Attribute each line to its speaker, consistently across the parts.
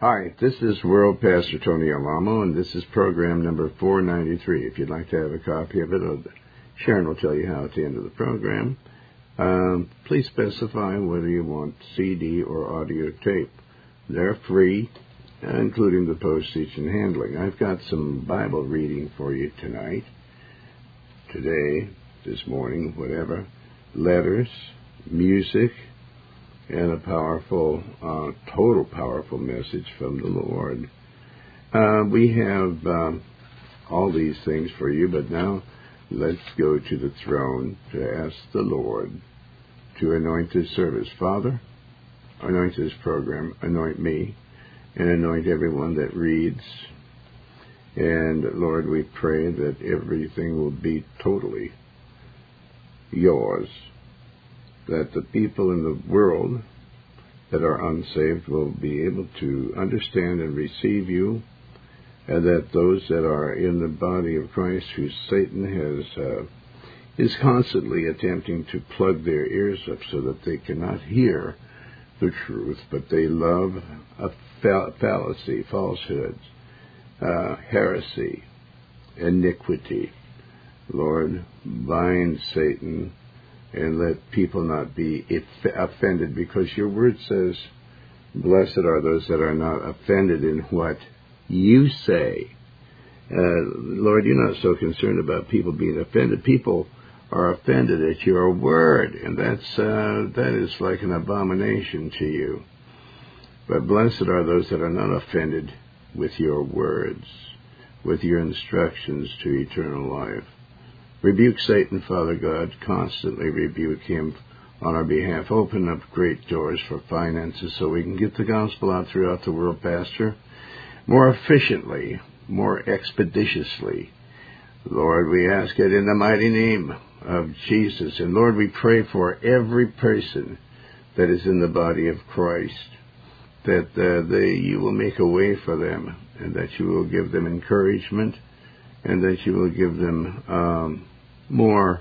Speaker 1: Hi, this is World Pastor Tony Alamo, and this is program number 493. If you'd like to have a copy of it, Sharon will tell you how at the end of the program. Please specify whether you want CD or audio tape. They're free, including the postage and handling. I've got some Bible reading for you tonight, today, this morning, whatever. Letters, music, and a powerful, total powerful message from the Lord. We have all these things for you, but now let's go to the throne to ask the Lord to anoint this service. Father, anoint this program, anoint me, and anoint everyone that reads. And Lord, we pray that everything will be totally yours, that the people in the world that are unsaved will be able to understand and receive you, and that those that are in the body of Christ, who Satan is constantly attempting to plug their ears up so that they cannot hear the truth, but they love a fallacy, falsehoods, heresy, iniquity. Lord, bind Satan and let people not be offended, because your word says, blessed are those that are not offended in what you say. Lord, you're not so concerned about people being offended. People are offended at your word, and that is like an abomination to you. But blessed are those that are not offended with your words, with your instructions to eternal life. Rebuke Satan, Father God. Constantly rebuke him on our behalf. Open up great doors for finances so we can get the gospel out throughout the world, Pastor, more efficiently, more expeditiously. Lord, we ask it in the mighty name of Jesus. And Lord, we pray for every person that is in the body of Christ, that you will make a way for them, and that you will give them encouragement, and that you will give them more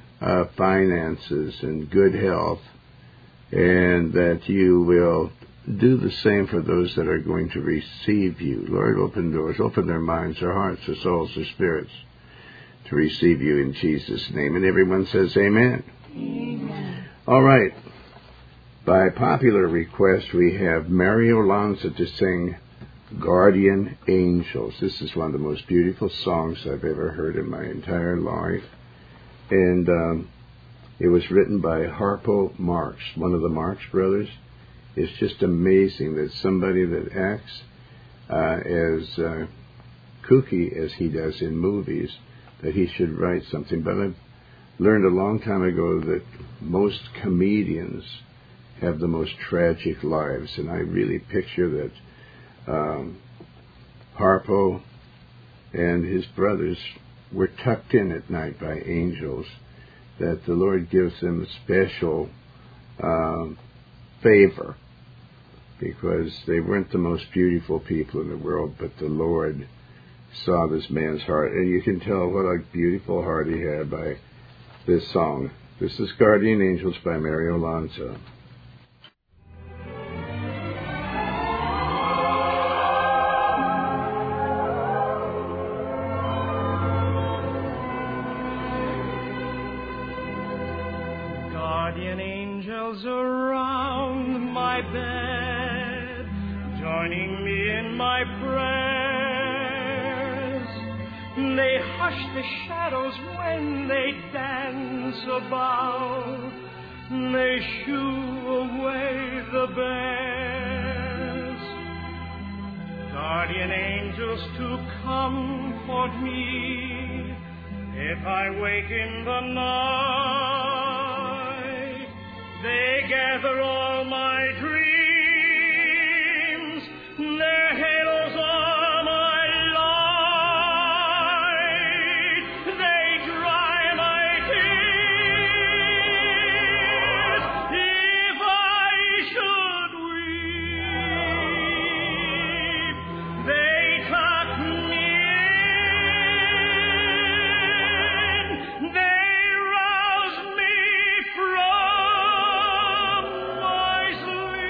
Speaker 1: finances and good health, and that you will do the same for those that are going to receive you. Lord, open doors, open their minds, their hearts, their souls, their spirits to receive you in Jesus' name. And everyone says amen.
Speaker 2: Amen.
Speaker 1: All right. By popular request, we have Mary Olanza to sing Guardian Angels. This is one of the most beautiful songs I've ever heard in my entire life. And it was written by Harpo Marx, one of the Marx brothers. It's just amazing that somebody that acts as kooky as he does in movies, that he should write something. But I've learned a long time ago that most comedians have the most tragic lives. And I really picture that Harpo and his brothers were tucked in at night by angels, that the Lord gives them a special favor, because they weren't the most beautiful people in the world, but the Lord saw this man's heart. And you can tell what a beautiful heart he had by this song. This is Guardian Angels by Mary Olanza.
Speaker 3: Guardian angels around my bed, joining me in my prayers. They hush the shadows when they dance about. They shoo away the bears. Guardian angels to comfort me if I wake in the night. They gather all my dreams. Their halos are my light. They dry my tears if I should weep. They tuck me in. They rouse me from my sleep.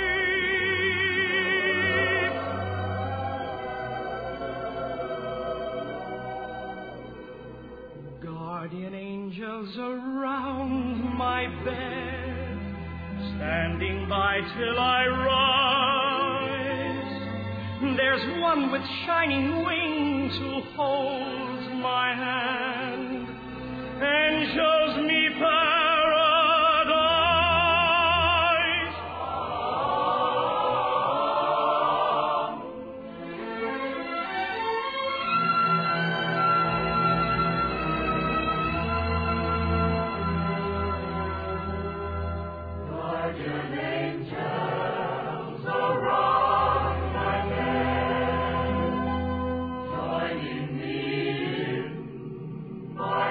Speaker 3: angels around my bed, standing by till I rise. There's one with shining wings who holds my hand and shows me paradise. Guardian angels around my bed, joining me in my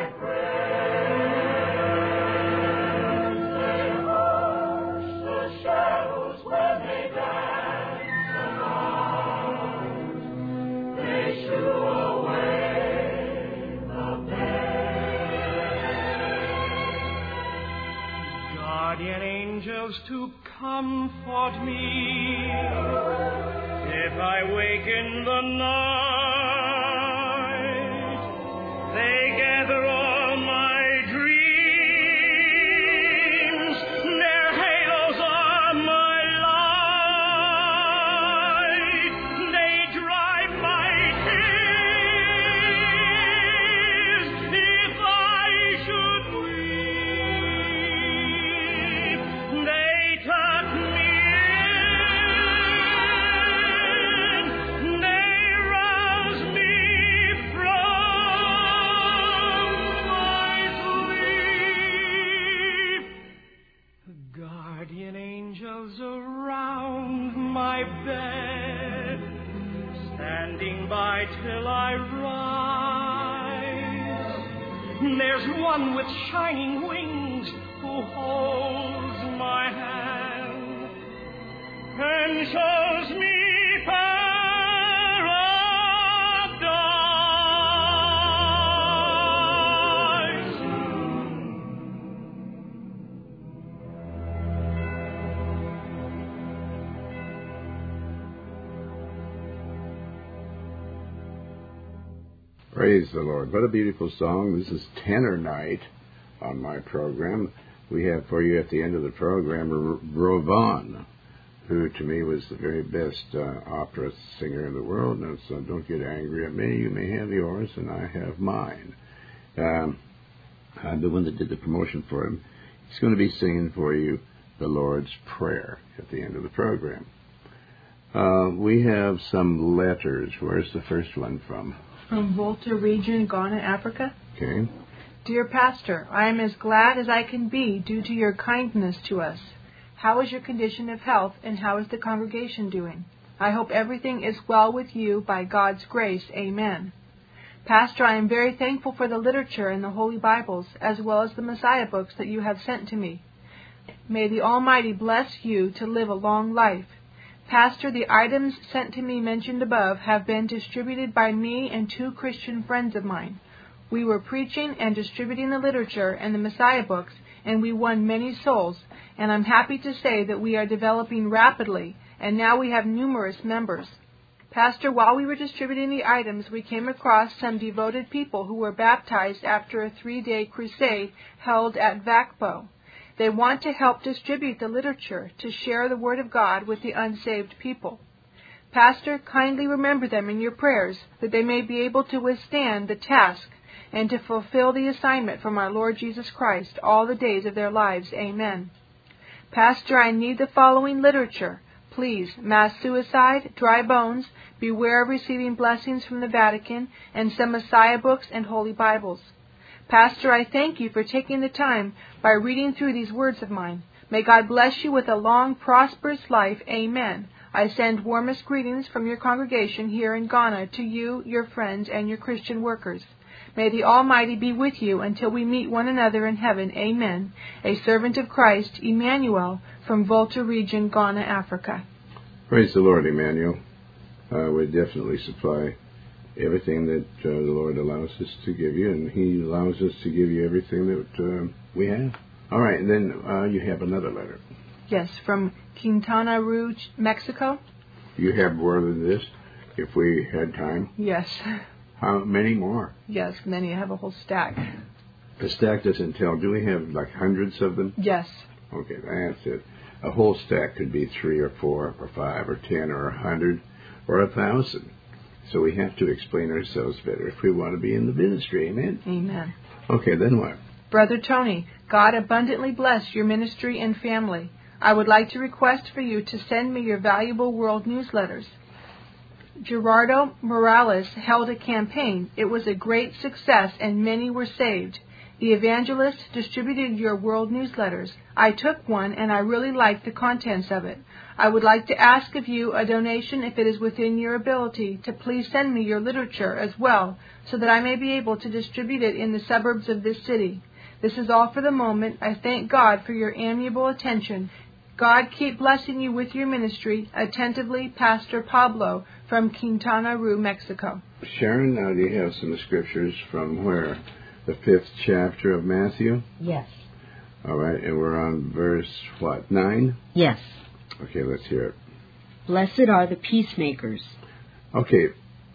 Speaker 3: prayers. They hush the shadows when they dance around. They shoo away the pain. Guardian angels to comfort me if I wake in the night. They gather all my dreams. Their halos are my light. They drive my tears if I should weep. They tuck me in. They rouse me from my sleep. Guardian angels around my bed, standing by till I rise. There's one with shining wings who holds my hand and shows me paradise.
Speaker 1: Praise the Lord. What a beautiful song. This is Tenor Night on my program. We have for you at the end of the program Rovon, who to me was the very best opera singer in the world. Now, so don't get angry at me. You may have yours and I have mine. I'm the one that did the promotion for him. He's going to be singing for you the Lord's Prayer at the end of the program. We have some letters. Where's the first one from?
Speaker 2: From Volta Region, Ghana, Africa.
Speaker 1: Okay.
Speaker 2: Dear Pastor, I am as glad as I can be due to your kindness to us. How is your condition of health and how is the congregation doing? I hope everything is well with you by God's grace. Amen. Pastor, I am very thankful for the literature and the Holy Bibles, as well as the Messiah books that you have sent to me. May the Almighty bless you to live a long life. Pastor, the items sent to me mentioned above have been distributed by me and 2 Christian friends of mine. We were preaching and distributing the literature and the Messiah books, and we won many souls, and I'm happy to say that we are developing rapidly, and now we have numerous members. Pastor, while we were distributing the items, we came across some devoted people who were baptized after a 3-day crusade held at Vakpo. They want to help distribute the literature to share the Word of God with the unsaved people. Pastor, kindly remember them in your prayers that they may be able to withstand the task and to fulfill the assignment from our Lord Jesus Christ all the days of their lives. Amen. Pastor, I need the following literature. Please, mass suicide, dry bones, beware of receiving blessings from the Vatican, and some Messiah books and Holy Bibles. Pastor, I thank you for taking the time by reading through these words of mine. May God bless you with a long, prosperous life. Amen. I send warmest greetings from your congregation here in Ghana to you, your friends, and your Christian workers. May the Almighty be with you until we meet one another in heaven. Amen. A servant of Christ, Emmanuel, from Volta Region, Ghana, Africa.
Speaker 1: Praise the Lord, Emmanuel. We definitely supply everything that the Lord allows us to give you, and He allows us to give you everything that we have. All right, and then you have another letter.
Speaker 2: Yes, from Quintana Roo, Mexico.
Speaker 1: You have more than this, if we had time?
Speaker 2: Yes.
Speaker 1: How many more?
Speaker 2: Yes, many. I have a whole stack.
Speaker 1: A stack doesn't tell. Do we have like hundreds of them?
Speaker 2: Yes.
Speaker 1: Okay, that's it. A whole stack could be 3 or 4 or 5 or 10 or 100 or 1,000. So we have to explain ourselves better if we want to be in the ministry. Amen?
Speaker 2: Amen.
Speaker 1: Okay, then what?
Speaker 2: Brother Tony, God abundantly bless your ministry and family. I would like to request for you to send me your valuable world newsletters. Gerardo Morales held a campaign. It was a great success and many were saved. The evangelist distributed your world newsletters. I took one and I really liked the contents of it. I would like to ask of you a donation if it is within your ability to please send me your literature as well so that I may be able to distribute it in the suburbs of this city. This is all for the moment. I thank God for your amiable attention. God keep blessing you with your ministry. Attentively, Pastor Pablo from Quintana Roo, Mexico.
Speaker 1: Sharon, now do you have some scriptures from where? The 5th chapter of Matthew?
Speaker 4: Yes.
Speaker 1: All right, and we're on verse, what, 9?
Speaker 4: Yes.
Speaker 1: Okay, let's hear it.
Speaker 4: Blessed are the peacemakers.
Speaker 1: Okay,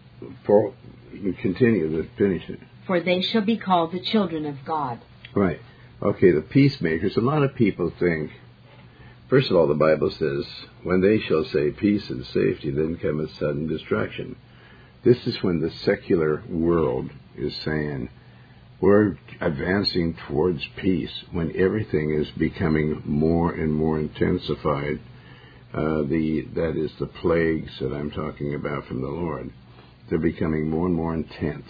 Speaker 1: you continue to finish it.
Speaker 4: For they shall be called the children of God.
Speaker 1: Right. Okay, the peacemakers. A lot of people think, first of all, the Bible says, when they shall say peace and safety, then cometh sudden destruction. This is when the secular world is saying, we're advancing towards peace, when everything is becoming more and more intensified. That is the plagues that I'm talking about from the Lord. They're becoming more and more intense.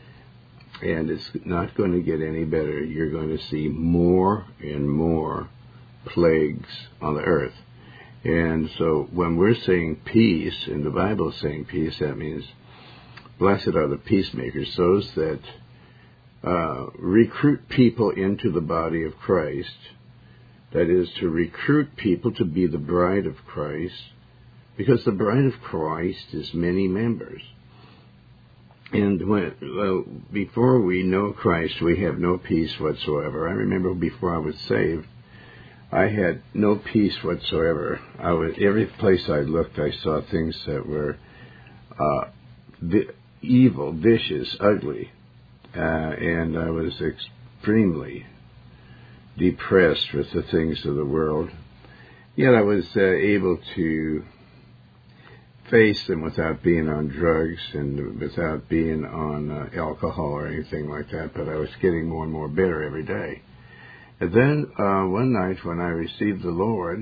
Speaker 1: And it's not going to get any better. You're going to see more and more plagues on the earth. And so when we're saying peace, and the Bible is saying peace, that means blessed are the peacemakers, those that recruit people into the body of Christ. That is, to recruit people to be the bride of Christ, because the bride of Christ is many members. And before we know Christ, we have no peace whatsoever. I remember before I was saved, I had no peace whatsoever. Every place I looked, I saw things that were evil, vicious, ugly, and I was extremely depressed with the things of the world. Yet I was able to face them without being on drugs and without being on alcohol or anything like that, but I was getting more and more bitter every day. And then one night when I received the Lord,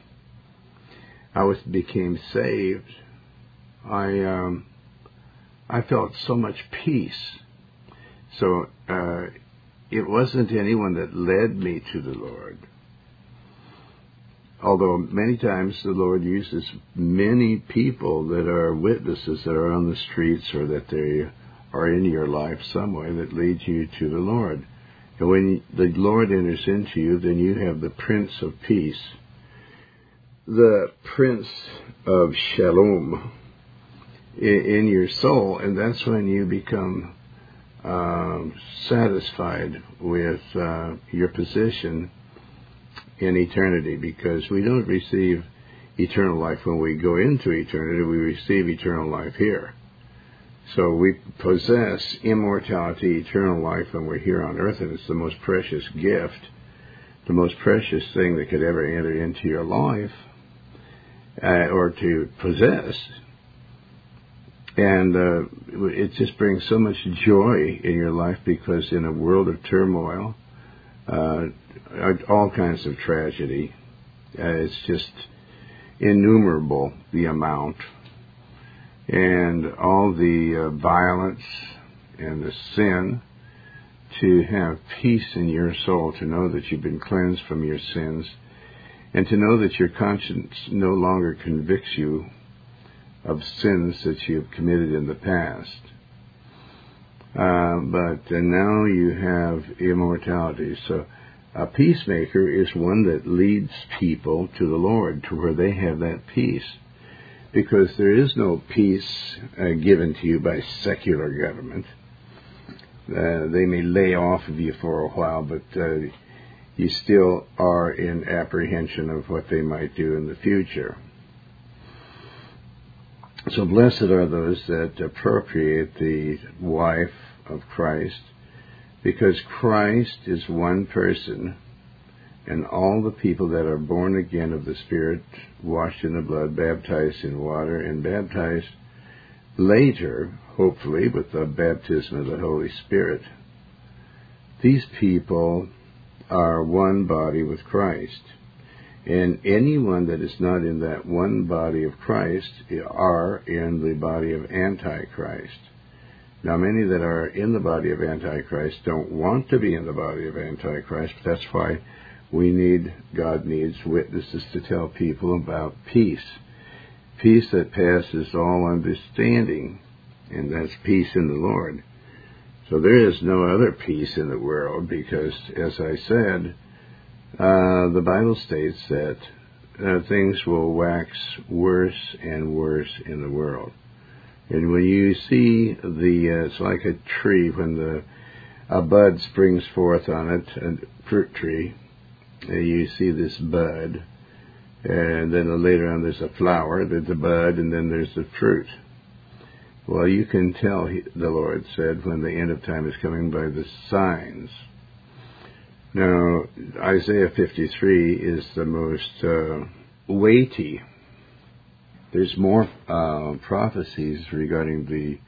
Speaker 1: I became saved. I felt so much peace. So it wasn't anyone that led me to the Lord. Although many times the Lord uses many people that are witnesses that are on the streets or that they are in your life some way that leads you to the Lord. And when the Lord enters into you, then you have the Prince of Peace, the Prince of Shalom in your soul, and that's when you become satisfied with your position in eternity, because we don't receive eternal life when we go into eternity, we receive eternal life here. So we possess immortality, eternal life when we're here on earth, and it's the most precious gift, the most precious thing that could ever enter into your life or to possess. And it just brings so much joy in your life, because in a world of turmoil, all kinds of tragedy, it's just innumerable, the amount, and all the violence and the sin, to have peace in your soul, to know that you've been cleansed from your sins, and to know that your conscience no longer convicts you of sins that you've committed in the past. But now you have immortality. So a peacemaker is one that leads people to the Lord, to where they have that peace. Because there is no peace given to you by secular government. They may lay off of you for a while, but you still are in apprehension of what they might do in the future. So blessed are those that appropriate the wife of Christ, Because Christ is one person, and all the people that are born again of the Spirit, washed in the blood, baptized in water, and baptized later, hopefully, with the baptism of the Holy Spirit, these people are one body with Christ. And anyone that is not in that one body of Christ are in the body of Antichrist. Now, many that are in the body of Antichrist don't want to be in the body of Antichrist. But that's why God needs witnesses to tell people about peace. Peace that passes all understanding, and that's peace in the Lord. So there is no other peace in the world because, as I said, the Bible states that things will wax worse and worse in the world. And when you see it's like a tree when a bud springs forth on it, a fruit tree, and you see this bud, and then later on there's a flower, there's a bud, and then there's the fruit. Well, you can tell, the Lord said, when the end of time is coming by the signs. Now, Isaiah 53 is the most weighty. There's more prophecies regarding the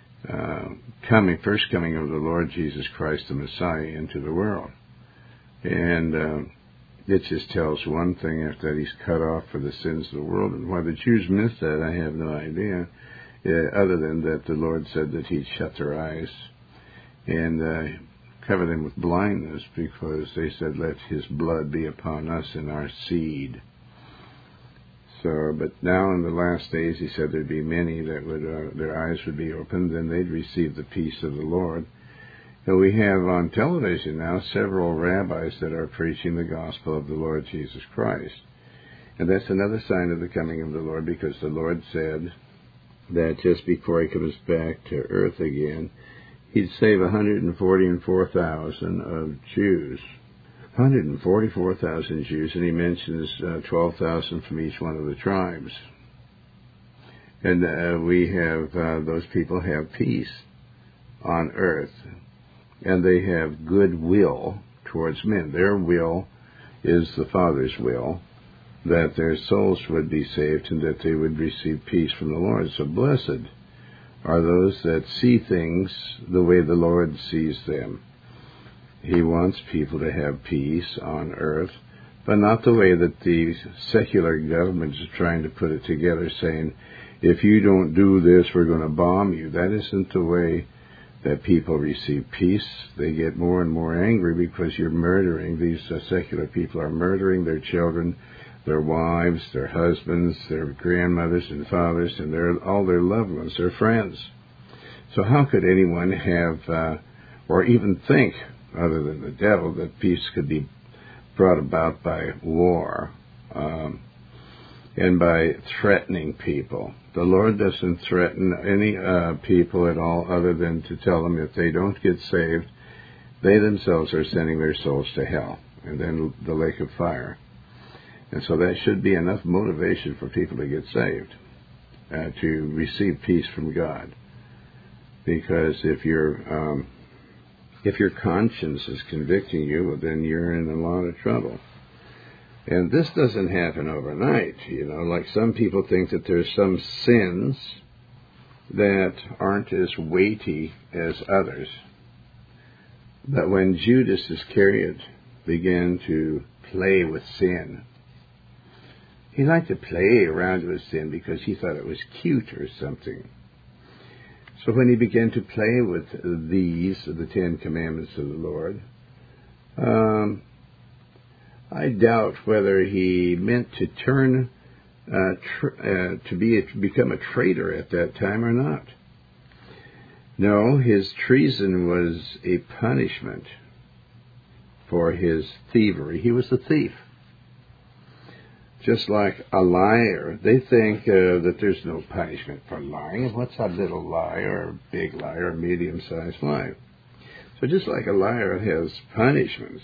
Speaker 1: first coming of the Lord Jesus Christ, the Messiah, into the world. And it just tells one thing, that he's cut off for the sins of the world. And why the Jews missed that, I have no idea, other than that the Lord said that he'd shut their eyes and cover them with blindness, because they said, let his blood be upon us and our seed. So, but now in the last days, he said there'd be many that would their eyes would be opened, and they'd receive the peace of the Lord. And we have on television now several rabbis that are preaching the gospel of the Lord Jesus Christ. And that's another sign of the coming of the Lord, because the Lord said that just before he comes back to earth again, he'd save 144,000 of Jews. 144,000 Jews, and he mentions 12,000 from each one of the tribes. And we have, those people have peace on earth, and they have goodwill towards men. Their will is the Father's will, that their souls would be saved and that they would receive peace from the Lord. So blessed are those that see things the way the Lord sees them. He wants people to have peace on earth, but not the way that the secular government is trying to put it together, saying, if you don't do this, we're going to bomb you. That isn't the way that people receive peace. They get more and more angry because you're murdering. These secular people are murdering their children, their wives, their husbands, their grandmothers and fathers, and all their loved ones, their friends. So how could anyone have, or even think, other than the devil, that peace could be brought about by war and by threatening people? The Lord doesn't threaten any people at all, other than to tell them if they don't get saved, they themselves are sending their souls to hell and then the lake of fire. And so that should be enough motivation for people to get saved, to receive peace from God. Because if your conscience is convicting you, well, then you're in a lot of trouble. And this doesn't happen overnight. Like some people think that there's some sins that aren't as weighty as others. But when Judas Iscariot began to play with sin, he liked to play around with sin because he thought it was cute or something. So when he began to play with the 10 Commandments of the Lord, I doubt whether he meant to turn become a traitor at that time or not. No, his treason was a punishment for his thievery. He was a thief. Just like a liar, they think that there's no punishment for lying. What's a little lie or a big lie or a medium-sized lie? So just like a liar has punishments.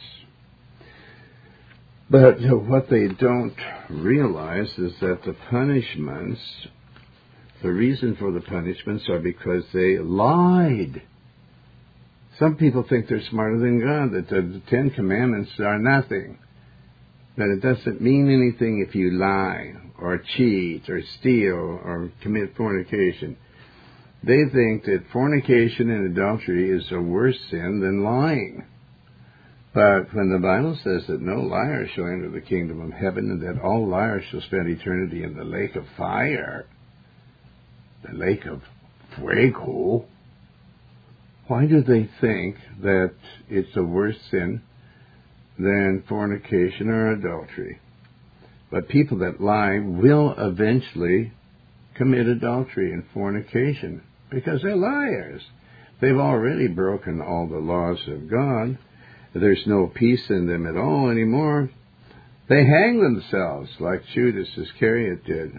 Speaker 1: But what they don't realize is that the punishments, the reason for the punishments are because they lied. Some people think they're smarter than God, that the Ten Commandments are nothing, that it doesn't mean anything if you lie or cheat or steal or commit fornication. They think that fornication and adultery is a worse sin than lying. But when the Bible says that no liar shall enter the kingdom of heaven and that all liars shall spend eternity in the lake of fire, the lake of fuego, why do they think that it's a worse sin than fornication or adultery? But people that lie will eventually commit adultery and fornication because they're liars. They've already broken all the laws of God. There's no peace in them at all anymore. They hang themselves like Judas Iscariot did.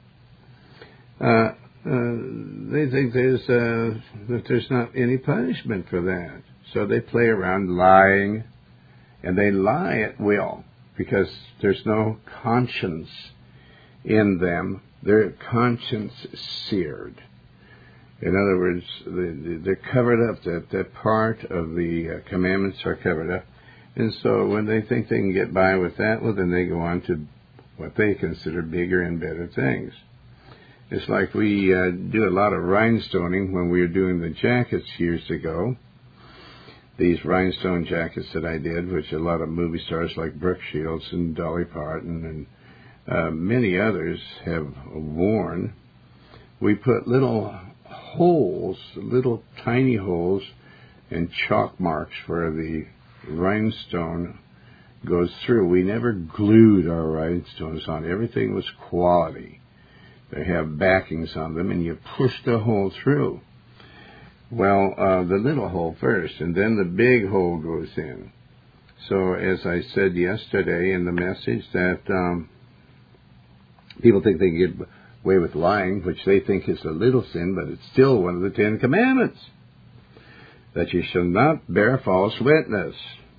Speaker 1: They think that there's not any punishment for that. So they play around lying, and they lie at will because there's no conscience in them. Their conscience is seared. In other words, they're covered up. That part of the commandments are covered up. And so when they think they can get by with that, well, then they go on to what they consider bigger and better things. It's like we do a lot of rhinestoning when we were doing the jackets years ago. These rhinestone jackets that I did, which a lot of movie stars like Brooke Shields and Dolly Parton and many others have worn. We put little holes, little tiny holes and chalk marks where the rhinestone goes through. We never glued our rhinestones on. Everything was quality. They have backings on them, and you push the hole through. Well, the little hole first, and then the big hole goes in. So, as I said yesterday in the message, that people think they can get away with lying, which they think is a little sin, but it's still one of the 10 Commandments, that you shall not bear false witness.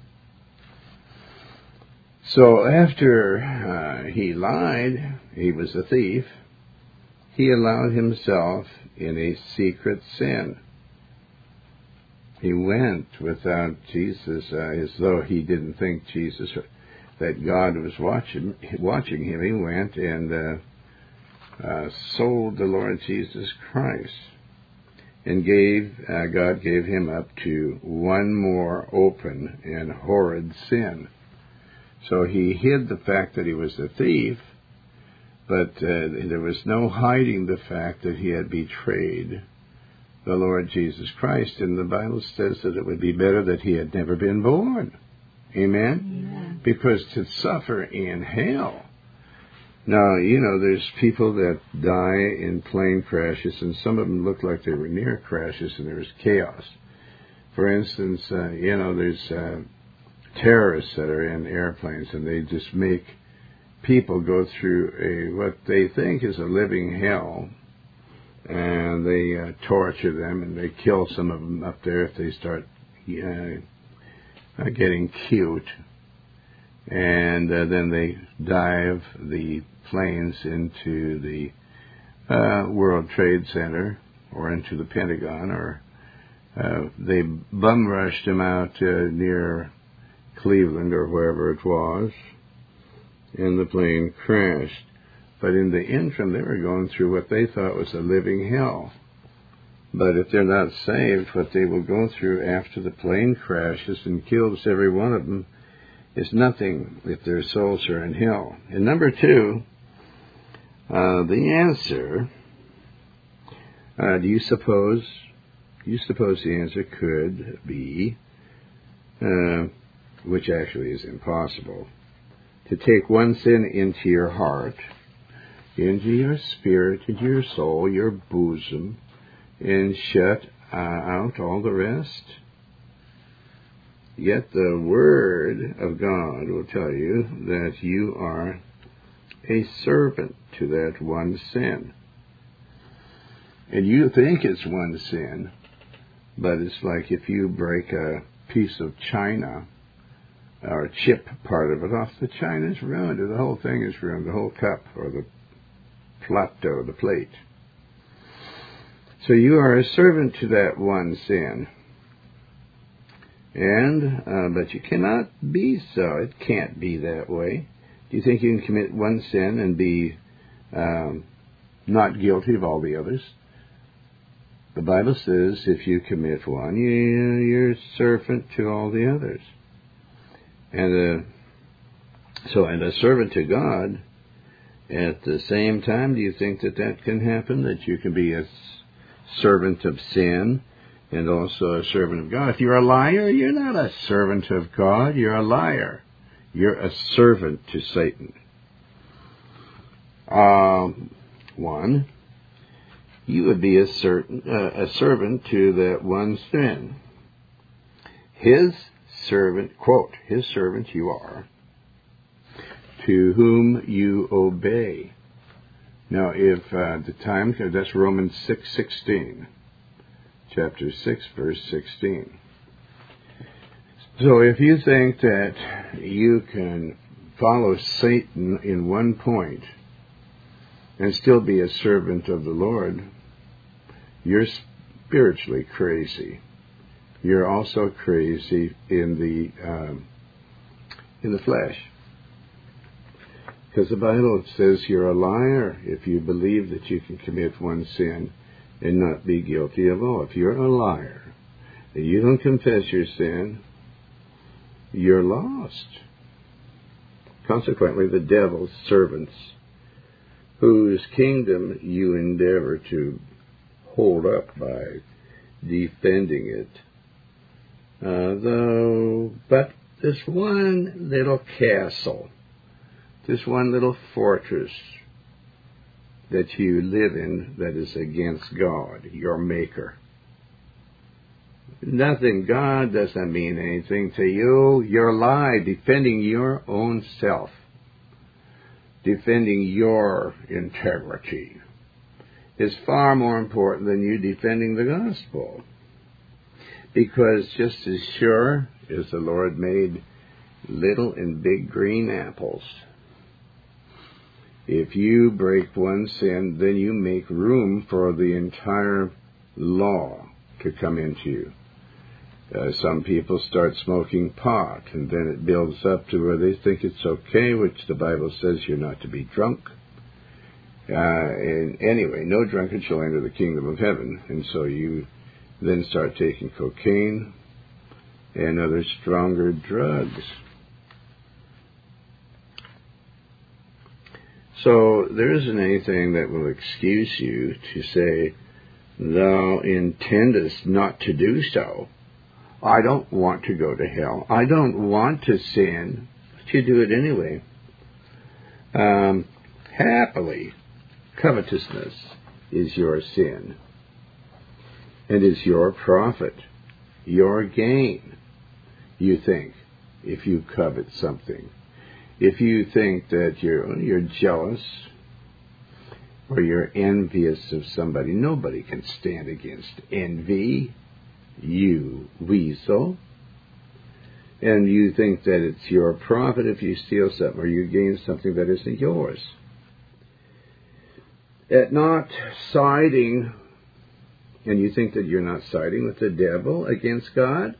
Speaker 1: So, after he lied, he was a thief. He allowed himself in a secret sin. He went without Jesus, as though he didn't think Jesus, that God was watching him. He went and sold the Lord Jesus Christ, and God gave him up to one more open and horrid sin. So he hid the fact that he was a thief, but there was no hiding the fact that he had betrayed the Lord Jesus Christ. And the Bible says that it would be better that he had never been born. Amen?
Speaker 2: Amen.
Speaker 1: Because to suffer in hell. Now, there's people that die in plane crashes, and some of them look like they were near crashes, and there was chaos. For instance, there's terrorists that are in airplanes, and they just make people go through what they think is a living hell, and they torture them, and they kill some of them up there if they start getting cute, and then they dive the planes into the World Trade Center or into the Pentagon, or they bum rushed them out near Cleveland or wherever it was, and the plane crashed. But in the interim, they were going through what they thought was a living hell. But if they're not saved, what they will go through after the plane crashes and kills every one of them is nothing if their souls are in hell. And number two, the answer, do you suppose the answer could be, which actually is impossible, to take one sin into your heart, into your spirit, into your soul, your bosom, and shut out all the rest? Yet the Word of God will tell you that you are a servant to that one sin. And you think it's one sin, but it's like if you break a piece of china, or chip part of it off, the china is ruined, or the whole thing is ruined, the whole cup, or the plateau, the plate. So you are a servant to that one sin. But you cannot be so. It can't be that way. Do you think you can commit one sin and be not guilty of all the others? The Bible says if you commit one, you're a servant to all the others. And a servant to God, at the same time, do you think that can happen, that you can be a servant of sin and also a servant of God? If you're a liar, you're not a servant of God, you're a liar. You're a servant to Satan. One, you would be a servant to that one sin. His servant, quote, his servant you are, to whom you obey. Now, if the time, that's Romans 6:16, chapter 6, verse 16. So if you think that you can follow Satan in one point and still be a servant of the Lord, you're spiritually crazy. You're also crazy in the flesh. Because the Bible says you're a liar if you believe that you can commit one sin and not be guilty of all. If you're a liar and you don't confess your sin, you're lost. Consequently, the devil's servants, whose kingdom you endeavor to hold up by defending it. But this one little castle, this one little fortress that you live in that is against God, your Maker. Nothing. God doesn't mean anything to you. Your lie, defending your own self, defending your integrity, is far more important than you defending the gospel. Because just as sure as the Lord made little and big green apples, if you break one sin, then you make room for the entire law to come into you. Some people start smoking pot, and then it builds up to where they think it's okay, which the Bible says you're not to be drunk. And anyway, no drunkard shall enter the kingdom of heaven. And so you then start taking cocaine and other stronger drugs. So there isn't anything that will excuse you to say, thou intendest not to do so. I don't want to go to hell. I don't want to sin, but you do it anyway. Happily, covetousness is your sin, and is your profit, your gain, you think, if you covet something. If you think that you're jealous or you're envious of somebody, nobody can stand against envy, you weasel. And you think that it's your profit if you steal something or you gain something that isn't yours. At not siding, and you think that you're not siding with the devil against God?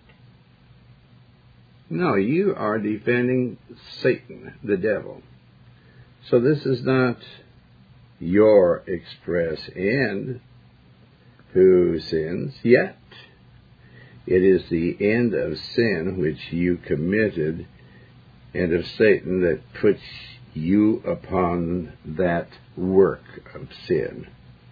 Speaker 1: No, you are defending Satan, the devil. So this is not your express end, who sins, yet it is the end of sin which you committed and of Satan that puts you upon that work of sin.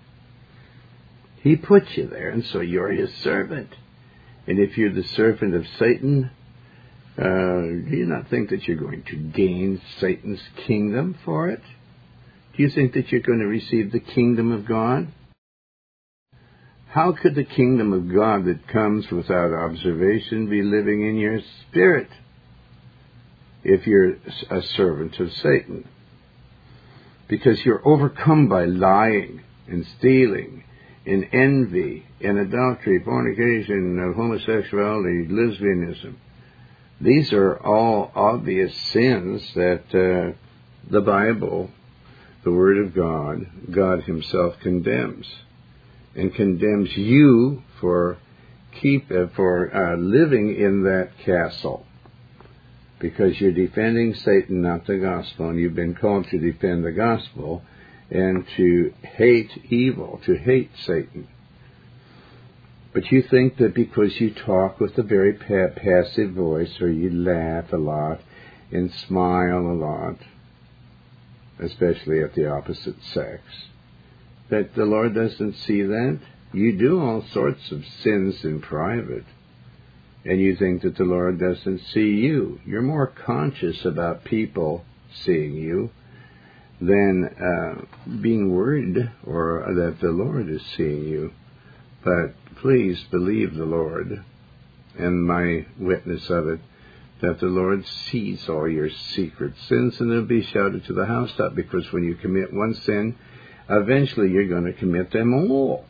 Speaker 1: He puts you there, and so you're his servant. And if you're the servant of Satan, do you not think that you're going to gain Satan's kingdom for it? Do you think that you're going to receive the kingdom of God? How could the kingdom of God that comes without observation be living in your spirit if you're a servant of Satan? Because you're overcome by lying and stealing and envy and adultery, fornication, homosexuality, lesbianism. These are all obvious sins that the Bible, the Word of God, God Himself condemns. And condemns you for living in that castle, because you're defending Satan, not the gospel, and you've been called to defend the gospel and to hate evil, to hate Satan. But you think that because you talk with a very passive voice, or you laugh a lot and smile a lot, especially at the opposite sex, that the Lord doesn't see that? You do all sorts of sins in private, and you think that the Lord doesn't see you. You're more conscious about people seeing you than being worried or that the Lord is seeing you. But please believe the Lord and my witness of it, that the Lord sees all your secret sins, and it'll be shouted to the housetop, because when you commit one sin, eventually you're going to commit them all.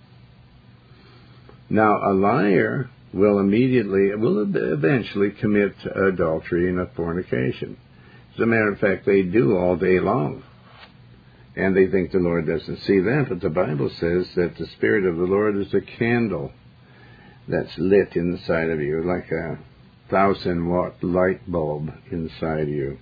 Speaker 1: Now, a liar will eventually commit adultery and fornication. As a matter of fact, they do all day long. And they think the Lord doesn't see that, but the Bible says that the Spirit of the Lord is a candle that's lit inside of you, like a 1,000-watt light bulb inside you.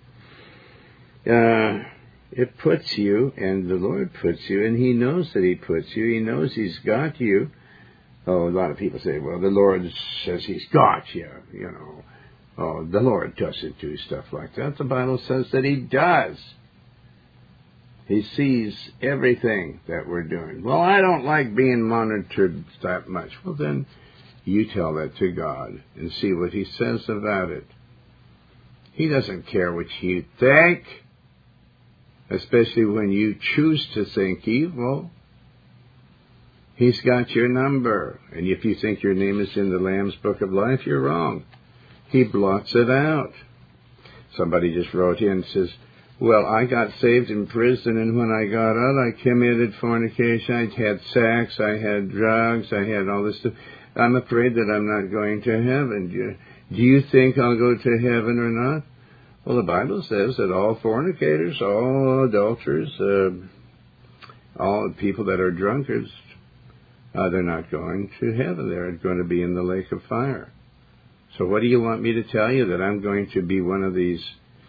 Speaker 1: It puts you, and the Lord puts you, and He knows that He puts you. He knows He's got you. Oh, a lot of people say, well, the Lord says He's got you, you know. Oh, the Lord doesn't do stuff like that. The Bible says that He does. He sees everything that we're doing. Well, I don't like being monitored that much. Well, then you tell that to God and see what He says about it. He doesn't care what you think, especially when you choose to think evil. He's got your number. And if you think your name is in the Lamb's Book of Life, you're wrong. He blots it out. Somebody just wrote in and says, well, I got saved in prison, and when I got out, I committed fornication, I had sex, I had drugs, I had all this stuff. I'm afraid that I'm not going to heaven. Do you think I'll go to heaven or not? Well, the Bible says that all fornicators, all adulterers, all people that are drunkards, they're not going to heaven. They're going to be in the lake of fire. So what do you want me to tell you? That I'm going to be one of these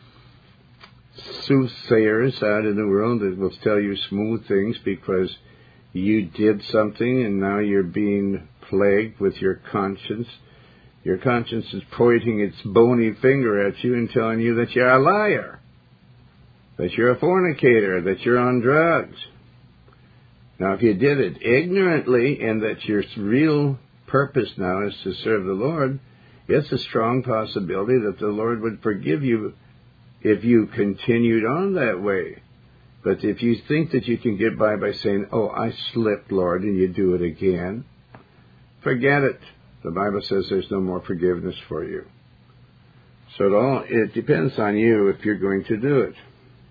Speaker 1: soothsayers out in the world that will tell you smooth things because you did something and now you're being plagued with your conscience? Your conscience is pointing its bony finger at you and telling you that you're a liar, that you're a fornicator, that you're on drugs. Now, if you did it ignorantly and that your real purpose now is to serve the Lord, it's a strong possibility that the Lord would forgive you if you continued on that way. But if you think that you can get by saying, oh, I slipped, Lord, and you do it again, forget it. The Bible says there's no more forgiveness for you. So it depends on you if you're going to do it.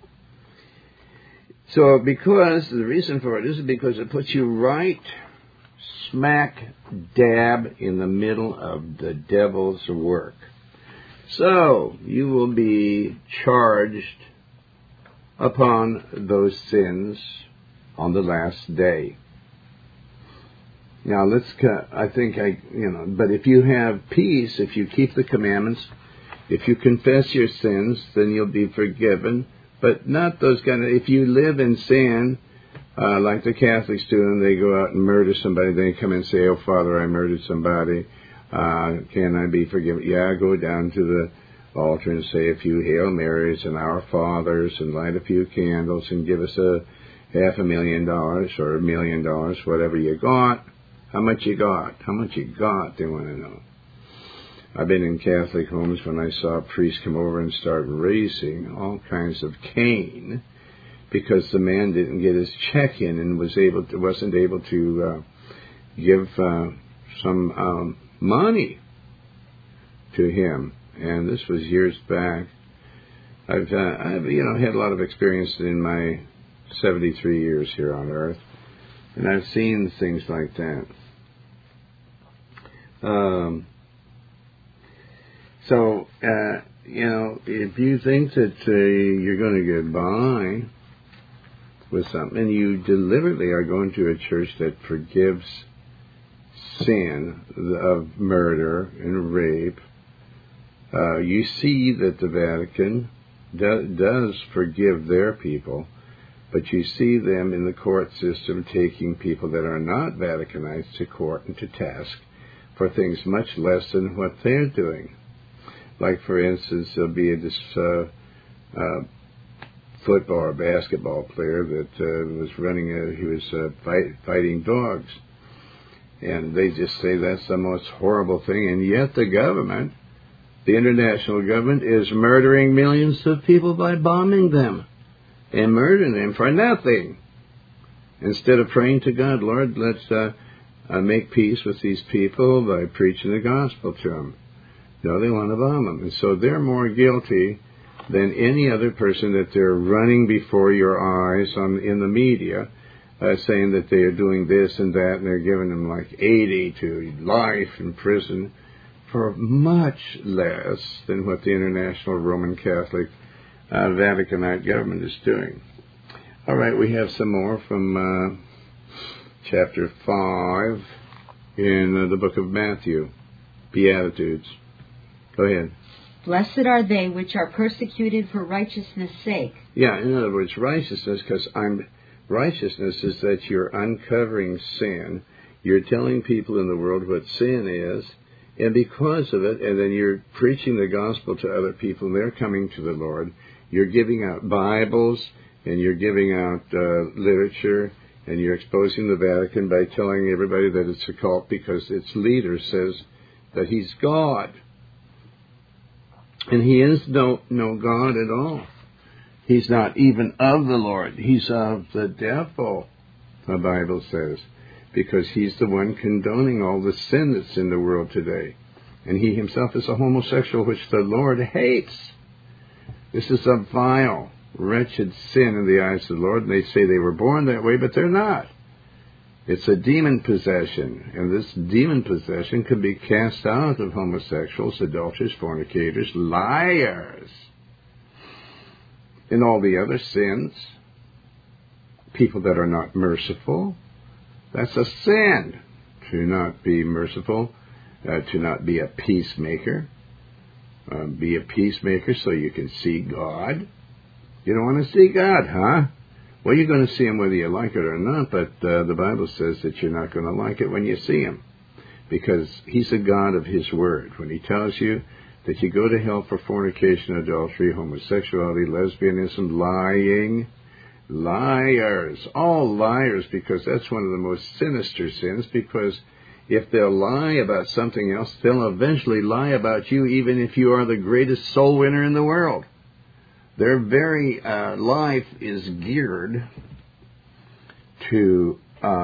Speaker 1: So the reason for it is because it puts you right smack dab in the middle of the devil's work. So you will be charged upon those sins on the last day. Now but if you have peace, if you keep the commandments, if you confess your sins, then you'll be forgiven. But not those if you live in sin, like the Catholics do, and they go out and murder somebody, they come and say, oh, Father, I murdered somebody. Can I be forgiven? Yeah, go down to the altar and say a few Hail Marys and Our Fathers and light a few candles and give us $500,000 or $1 million, whatever you got. How much you got? How much you got, they want to know. I've been in Catholic homes when I saw a priest come over and start raising all kinds of cane because the man didn't get his check in and wasn't able to give some money to him. And this was years back. I've had a lot of experience in my 73 years here on earth, and I've seen things like that. If you think that you're going to get by with something, and you deliberately are going to a church that forgives sin of murder and rape, you see that the Vatican does forgive their people, but you see them in the court system taking people that are not Vaticanized to court and to task for things much less than what they're doing. Like, for instance, there'll be this football or basketball player that was fighting dogs. And they just say that's the most horrible thing. And yet the government, the international government, is murdering millions of people by bombing them and murdering them for nothing. Instead of praying to God, Lord, let's make peace with these people by preaching the gospel to them. No, they want to bomb them. And so they're more guilty than any other person that they're running before your eyes in the media, saying that they are doing this and that, and they're giving them like 80 to life in prison for much less than what the International Roman Catholic Vaticanite government is doing. All right, we have some more from chapter 5 in the book of Matthew, Beatitudes. Go ahead.
Speaker 4: Blessed are they which are persecuted for righteousness' sake.
Speaker 1: Yeah, in other words, righteousness, because righteousness is that you're uncovering sin. You're telling people in the world what sin is, and because of it, and then you're preaching the gospel to other people, and they're coming to the Lord. You're giving out Bibles, and you're giving out literature, and you're exposing the Vatican by telling everybody that it's a cult because its leader says that he's God. And he is no God at all. He's not even of the Lord. He's of the devil, the Bible says, because he's the one condoning all the sin that's in the world today. And he himself is a homosexual, which the Lord hates. This is a vile, wretched sin in the eyes of the Lord, and they say they were born that way, but they're not. It's a demon possession, and this demon possession can be cast out of homosexuals, adulterers, fornicators, liars, and all the other sins. People that are not merciful, that's a sin to not be merciful, to not be a peacemaker. Be a peacemaker so you can see God. You don't want to see God, huh? Well, you're going to see him whether you like it or not, but the Bible says that you're not going to like it when you see him, because he's a God of his word. When he tells you that you go to hell for fornication, adultery, homosexuality, lesbianism, lying, liars, all liars, because that's one of the most sinister sins, because if they'll lie about something else, they'll eventually lie about you, even if you are the greatest soul winner in the world. Their very life is geared to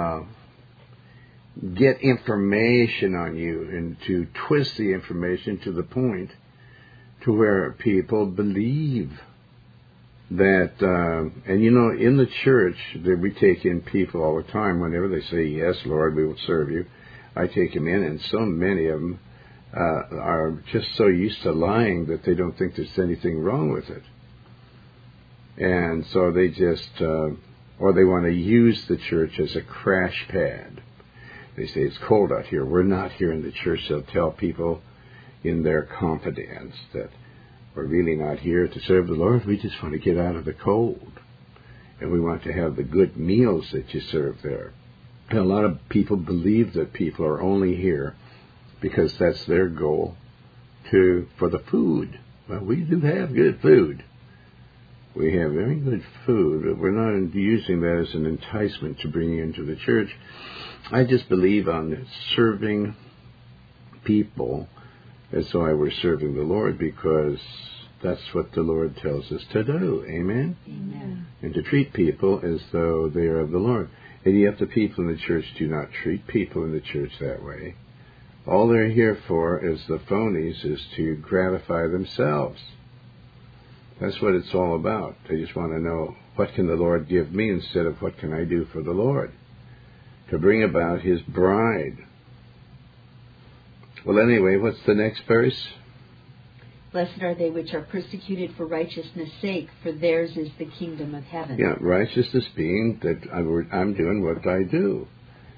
Speaker 1: get information on you and to twist the information to the point to where people believe that, and you know, in the church, that we take in people all the time. Whenever they say, yes, Lord, we will serve you, I take them in, and so many of them are just so used to lying that they don't think there's anything wrong with it. And so they just, or they want to use the church as a crash pad. They say, it's cold out here. We're not here in the church. They'll tell people in their confidence that we're really not here to serve the Lord. We just want to get out of the cold. And we want to have the good meals that you serve there. And a lot of people believe that people are only here because that's their goal for the food. Well, we do have good food. We have very good food, but we're not using that as an enticement to bring you into the church. I just believe on serving people as though I were serving the Lord, because that's what the Lord tells us to do. Amen?
Speaker 4: Amen.
Speaker 1: And to treat people as though they are of the Lord. And yet the people in the church do not treat people in the church that way. All they're here for, as the phonies, is to gratify themselves. That's what it's all about. They just want to know, what can the Lord give me instead of what can I do for the Lord? To bring about his bride. Well, anyway, what's the next verse?
Speaker 4: Blessed are they which are persecuted for righteousness' sake, for theirs is the kingdom of heaven.
Speaker 1: Yeah, righteousness being that I'm doing what I do.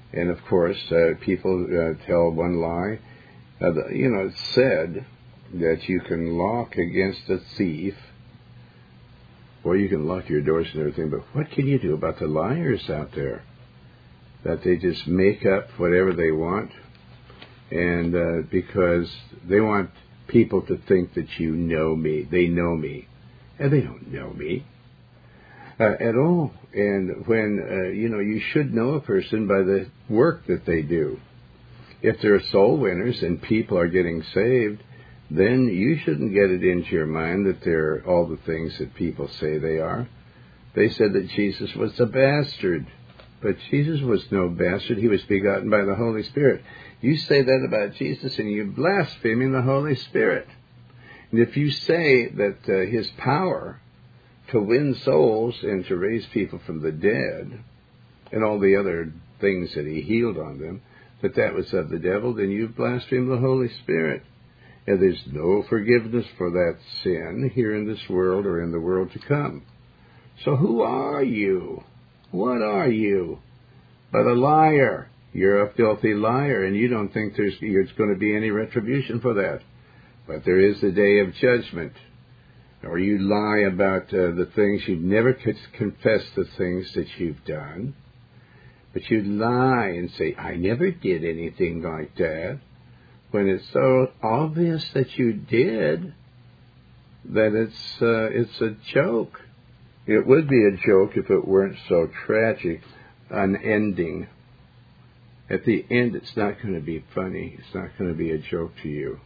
Speaker 1: And of course, people tell one lie. It's said that you can lock against a thief, or you can lock your doors and everything, but what can you do about the liars out there? That they just make up whatever they want, and because they want people to think that you know me. They know me. And they don't know me at all. And when, you should know a person by the work that they do. If they're soul winners and people are getting saved, then you shouldn't get it into your mind that they're all the things that people say they are. They said that Jesus was a bastard. But Jesus was no bastard. He was begotten by the Holy Spirit. You say that about Jesus and you're blaspheming the Holy Spirit. And if you say that his power to win souls and to raise people from the dead and all the other things that he healed on them, that was of the devil, then you've blasphemed the Holy Spirit. And there's no forgiveness for that sin here in this world or in the world to come. So who are you? What are you? But a liar. You're a filthy liar, and you don't think there's going to be any retribution for that. But there is the day of judgment. Or you lie about the things. You never confess the things that you've done. But you lie and say, I never did anything like that. When it's so obvious that you did, that it's a joke. It would be a joke if it weren't so tragic, an ending. At the end, it's not going to be funny. It's not going to be a joke to you.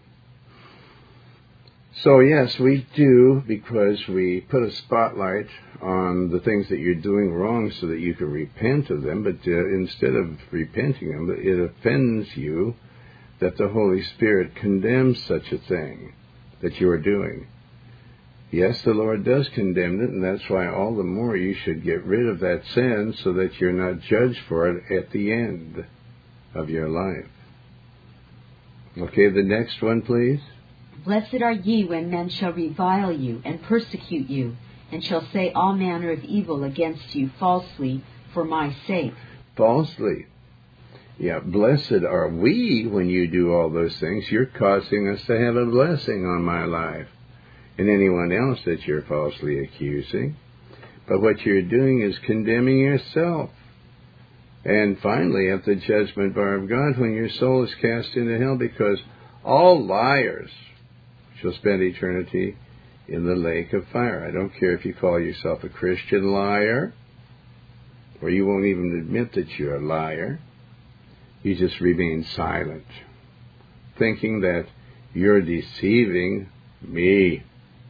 Speaker 1: So yes, we do, because we put a spotlight on the things that you're doing wrong so that you can repent of them, but instead of repenting of them, it offends you that the Holy Spirit condemns such a thing that you are doing. Yes, the Lord does condemn it, and that's why all the more you should get rid of that sin so that you're not judged for it at the end of your life. Okay, the next one, please.
Speaker 4: Blessed are ye when men shall revile you and persecute you, and shall say all manner of evil against you falsely for my sake.
Speaker 1: Falsely. Yeah, blessed are we when you do all those things. You're causing us to have a blessing on my life and anyone else that you're falsely accusing. But what you're doing is condemning yourself. And finally, at the judgment bar of God, when your soul is cast into hell, because all liars shall spend eternity in the lake of fire. I don't care if you call yourself a Christian liar, or you won't even admit that you're a liar. You just remain silent, thinking that you're deceiving me,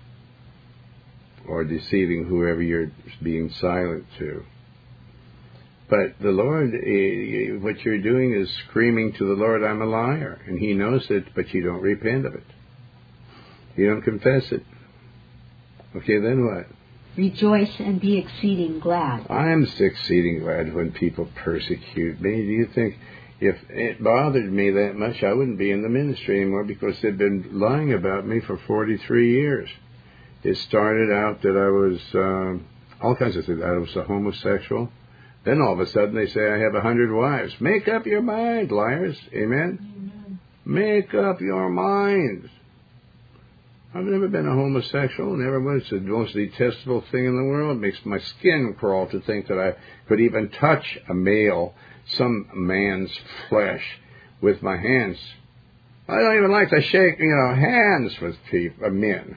Speaker 1: or deceiving whoever you're being silent to. But the Lord, what you're doing is screaming to the Lord, I'm a liar. And he knows it, but you don't repent of it. You don't confess it. Okay, then what?
Speaker 4: Rejoice and be exceeding glad.
Speaker 1: I'm exceeding glad when people persecute me. Do you think if it bothered me that much, I wouldn't be in the ministry anymore, because they've been lying about me for 43 years. It started out that I was all kinds of things. I was a homosexual. Then all of a sudden they say I have 100 wives. Make up your mind, liars. Amen?
Speaker 4: Amen.
Speaker 1: Make up your minds. I've never been a homosexual. Never was. It's the most detestable thing in the world. It makes my skin crawl to think that I could even touch a male, some man's flesh with my hands. I don't even like to shake, hands with men.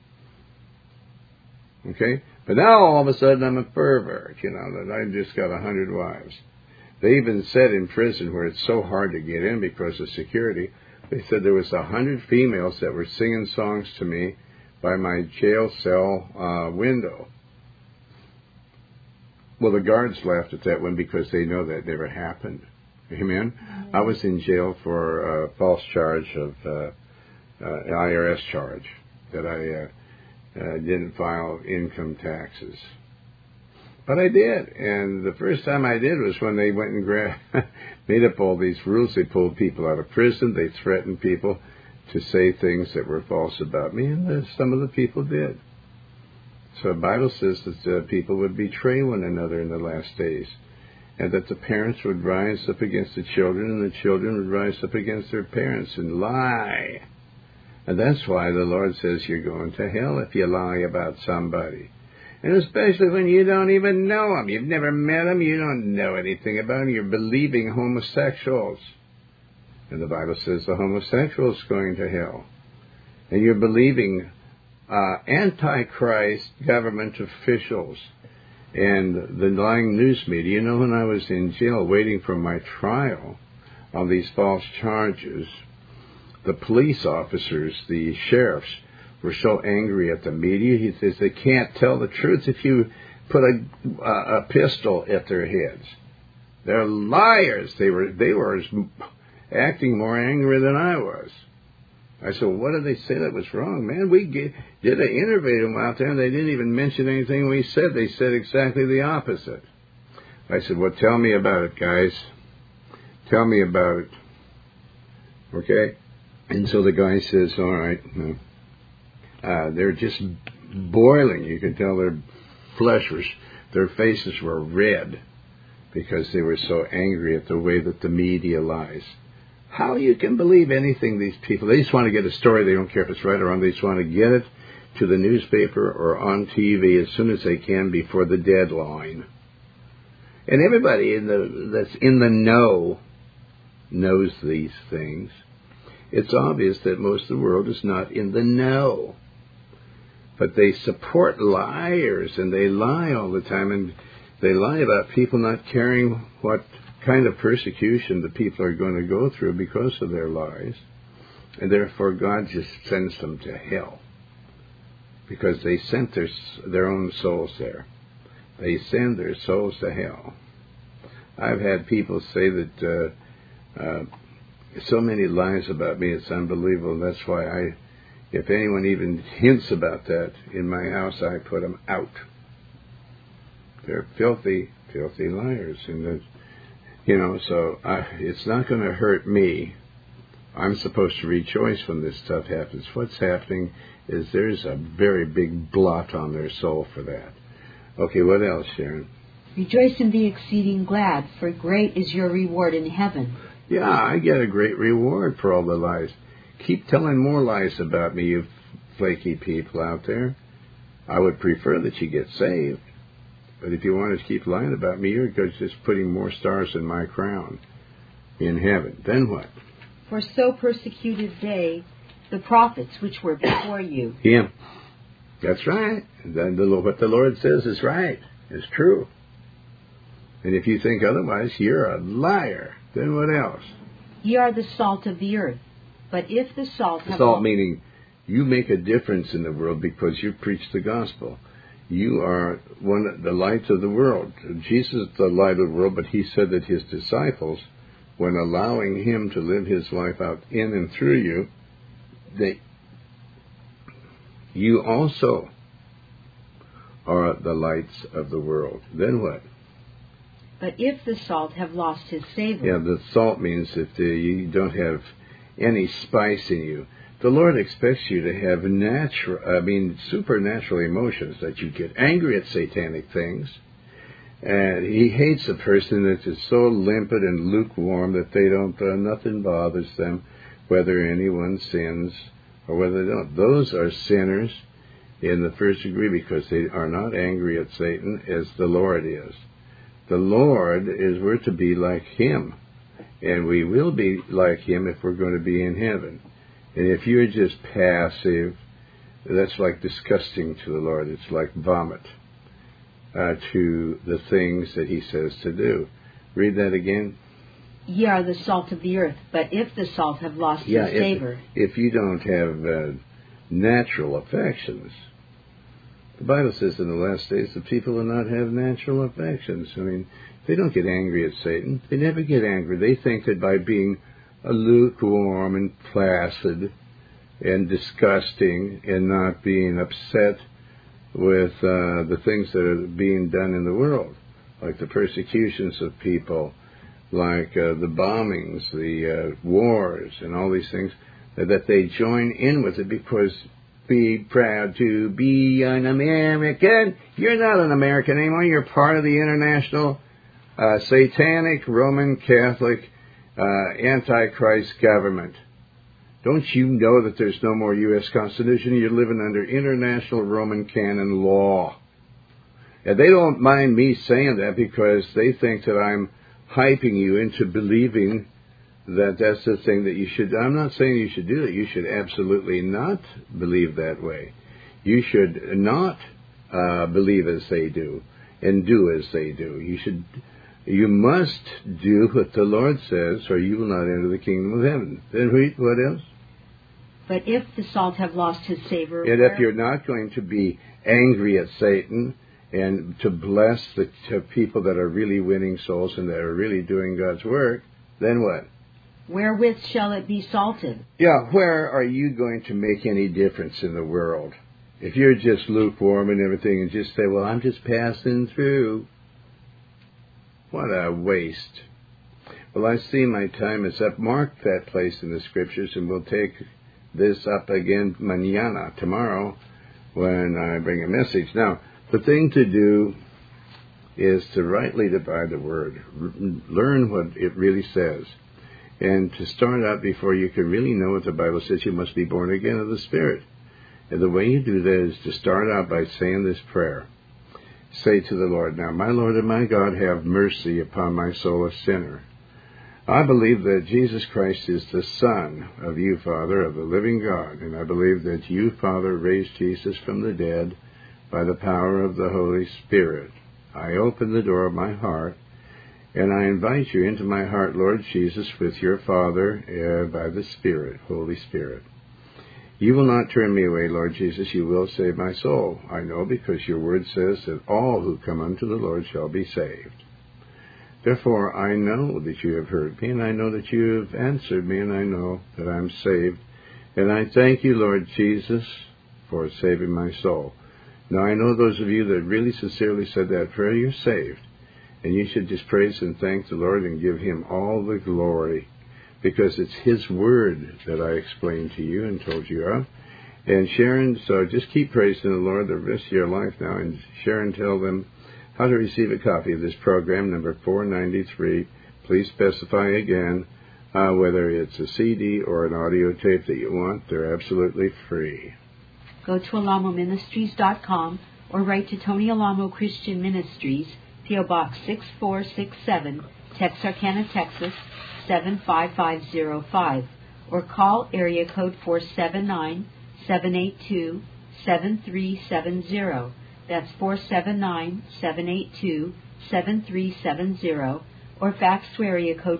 Speaker 1: Okay? But now all of a sudden I'm a pervert, that I just got 100 wives. They even said in prison, where it's so hard to get in because of security, they said there was 100 females that were singing songs to me by my jail cell window. Well, the guards laughed at that one because they know that never happened. Amen? I was in jail for a false charge of IRS charge that I didn't file income taxes. But I did. And the first time I did was when they went and made up all these rules. They pulled people out of prison. They threatened people to say things that were false about me. And some of the people did. So the Bible says that people would betray one another in the last days. and that the parents would rise up against the children, and the children would rise up against their parents and lie. And that's why the Lord says you're going to hell if you lie about somebody. And especially when you don't even know them. You've never met them. You don't know anything about them. You're believing homosexuals. And the Bible says the homosexual is going to hell. And you're believing antichrist government officials and the lying news media. You know, when I was in jail waiting for my trial on these false charges, the police officers, the sheriffs, were so angry at the media. He says they can't tell the truth if you put a pistol at their heads. They're liars. They were acting more angry than I was. I said, what did they say that was wrong? Man, we did an interview out there, and they didn't even mention anything we said. They said exactly the opposite. I said, well, tell me about it, guys. Tell me about it. Okay? And so the guy says, all right. They're just boiling. You could tell their faces were red because they were so angry at the way that the media lies. How you can believe anything these people, they just want to get a story. They don't care if it's right or wrong. They just want to get it to the newspaper or on TV as soon as they can before the deadline. And everybody that's in the know knows these things. It's obvious that most of the world is not in the know. But they support liars, and they lie all the time, and they lie about people not caring what kind of persecution the people are going to go through because of their lies. And therefore God just sends them to hell because they sent their own souls there. They send their souls to hell. I've had people say that so many lies about me, it's unbelievable. That's why if anyone even hints about that in my house, I put them out. They're filthy, filthy liars. And so it's not going to hurt me. I'm supposed to rejoice when this stuff happens. What's happening is there's a very big blot on their soul for that. Okay, what else, Sharon?
Speaker 4: Rejoice and be exceeding glad, for great is your reward in heaven.
Speaker 1: Yeah, I get a great reward for all the lies. Keep telling more lies about me, you flaky people out there. I would prefer that you get saved. But if you want to keep lying about me, you're just putting more stars in my crown in heaven. Then what?
Speaker 4: For so persecuted they the prophets which were before you.
Speaker 1: Yeah, that's right. Then what the Lord says is right, is true. And if you think otherwise, you're a liar. Then what else?
Speaker 4: Ye are the salt of the earth. But if the salt have...
Speaker 1: Salt meaning you make a difference in the world because you preach the gospel. You are the light of the world. Jesus is the light of the world, but he said that his disciples, when allowing him to live his life out in and through you, you also are the lights of the world. Then what?
Speaker 4: But if the salt have lost his savor...
Speaker 1: Yeah, the salt means that you don't have any spice in you. The Lord expects you to have supernatural emotions, that you get angry at satanic things. And he hates a person that is so limpid and lukewarm that they don't, nothing bothers them, whether anyone sins or whether they don't. Those are sinners in the first degree because they are not angry at Satan as the Lord is. The Lord we're to be like him. And we will be like him if we're going to be in heaven. And if you're just passive, that's like disgusting to the Lord. It's like vomit to the things that he says to do. Read that again.
Speaker 4: Ye are the salt of the earth, but if the salt have lost his savor...
Speaker 1: If you don't have natural affections, the Bible says in the last days the people will not have natural affections. I mean, they don't get angry at Satan. They never get angry. They think that by being lukewarm and placid and disgusting and not being upset with the things that are being done in the world, like the persecutions of people, like the bombings, the wars, and all these things, that they join in with it because be proud to be an American. You're not an American anymore. You're part of the international satanic Roman Catholic Antichrist government. Don't you know that there's no more U.S. Constitution? You're living under international Roman canon law. And they don't mind me saying that because they think that I'm hyping you into believing that that's the thing that you should. I'm not saying you should do that. You should absolutely not believe that way. You should not believe as they do and do as they do. You must do what the Lord says, or you will not enter the kingdom of heaven. Then read what else?
Speaker 4: But if the salt have lost his savor,
Speaker 1: and if you're not going to be angry at Satan and to bless the people that are really winning souls and that are really doing God's work, then what?
Speaker 4: Wherewith shall it be salted?
Speaker 1: Yeah, where are you going to make any difference in the world? If you're just lukewarm and everything and just say, well, I'm just passing through. What a waste. Well, I see my time is up. Mark that place in the Scriptures, and we'll take this up again mañana, tomorrow, when I bring a message. Now, the thing to do is to rightly divide the Word. Learn what it really says. And to start out before you can really know what the Bible says, you must be born again of the Spirit. And the way you do that is to start out by saying this prayer. Say to the Lord, now, my Lord and my God, have mercy upon my soul, a sinner. I believe that Jesus Christ is the Son of you, Father, of the living God. And I believe that you, Father, raised Jesus from the dead by the power of the Holy Spirit. I open the door of my heart, and I invite you into my heart, Lord Jesus, with your Father, by the Spirit, Holy Spirit. You will not turn me away, Lord Jesus. You will save my soul. I know because your word says that all who come unto the Lord shall be saved. Therefore, I know that you have heard me, and I know that you have answered me, and I know that I'm saved. And I thank you, Lord Jesus, for saving my soul. Now, I know those of you that really sincerely said that prayer, you're saved. And you should just praise and thank the Lord and give him all the glory, because it's his word that I explained to you and told you of. And Sharon, so just keep praising the Lord the rest of your life now. And Sharon, tell them how to receive a copy of this program, number 493. Please specify again whether it's a CD or an audio tape that you want. They're absolutely free.
Speaker 4: Go to alamoministries.com or write to Tony Alamo Christian Ministries, P.O. Box 6467, Texarkana, Texas, 75505, or call area code 479-782-7370. That's 479-782-7370, or fax to area code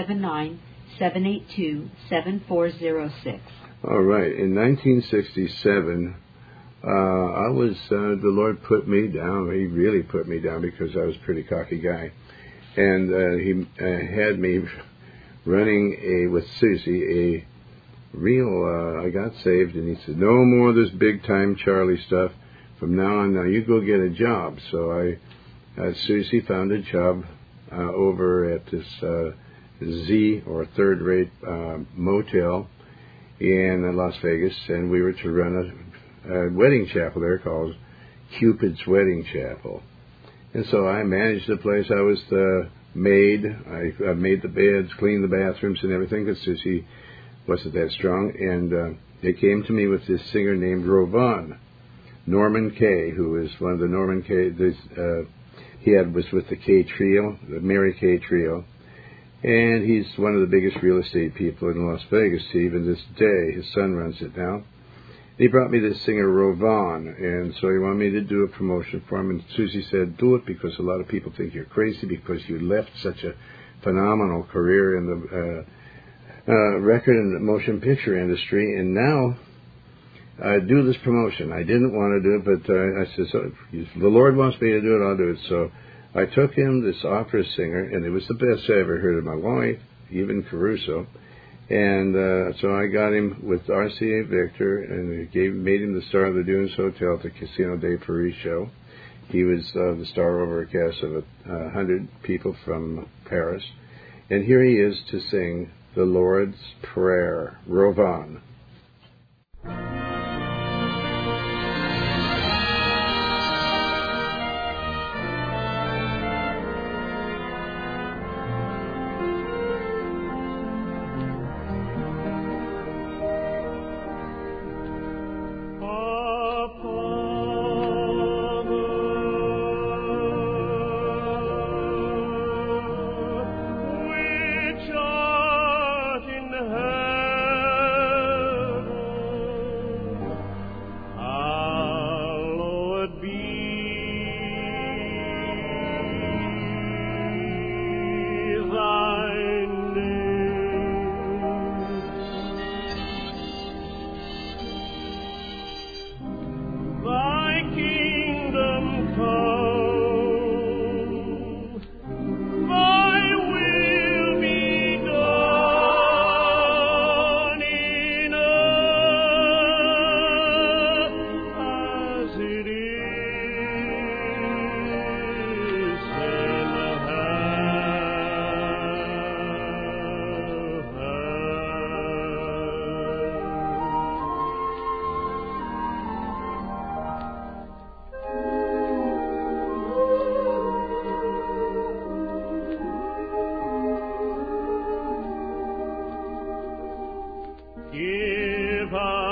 Speaker 4: 479-782-7406.
Speaker 1: All right. In 1967, the Lord put me down. He really put me down because I was a pretty cocky guy. And he had me running with Susie a real, I got saved, and he said, no more of this big-time Charlie stuff. From now on, now you go get a job. So Susie found a job over at this Z, or third-rate motel in Las Vegas, and we were to run a wedding chapel there called Cupid's Wedding Chapel. And so I managed the place. I was the maid. I made the beds, cleaned the bathrooms and everything, because Susie wasn't that strong. And they came to me with this singer named Rovon, Norman Kay, who is one of the Norman Kay. Was with the Kay Trio, the Mary Kay Trio. And he's one of the biggest real estate people in Las Vegas, even this day. His son runs it now. He brought me this singer, Rovon, and so he wanted me to do a promotion for him. And Susie said, do it, because a lot of people think you're crazy because you left such a phenomenal career in the record and motion picture industry, and now do this promotion. I didn't want to do it, but I said, so if the Lord wants me to do it, I'll do it. So I took him, this opera singer, and it was the best I ever heard in my life, even Caruso. And so I got him with RCA Victor, and made him the star of the Dunes Hotel at the Casino de Paris show. He was the star over a cast of 100 people from Paris. And here he is to sing the Lord's Prayer, Rovon.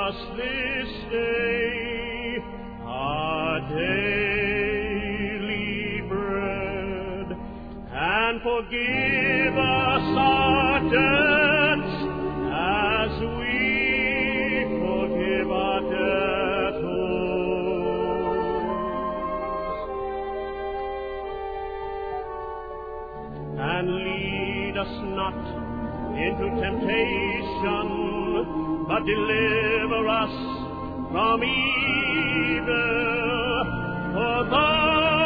Speaker 3: us this day our daily bread, and forgive us our debts as we forgive our debtors. And lead us not into temptation, but deliver us from evil. For thine